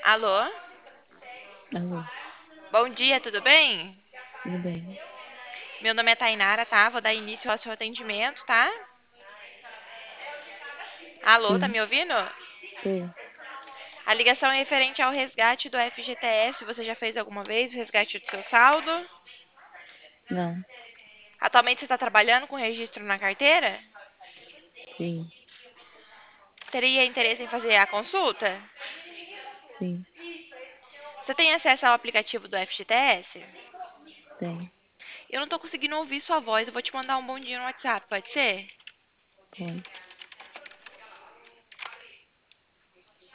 Alô? Alô, Bom dia, tudo bem? tudo bem? Meu nome é Tainara, tá? Vou dar início ao seu atendimento, tá? Alô, tá Sim, me ouvindo? tô. A ligação é referente ao resgate do FGTS. Você já fez alguma vez o resgate do seu saldo? Não, Atualmente você está trabalhando com registro na carteira? sim, Teria interesse em fazer a consulta? sim, Você tem acesso ao aplicativo do FGTS? tem, Eu não tô conseguindo ouvir sua voz, eu vou te mandar um bom dia no WhatsApp, pode ser? pode.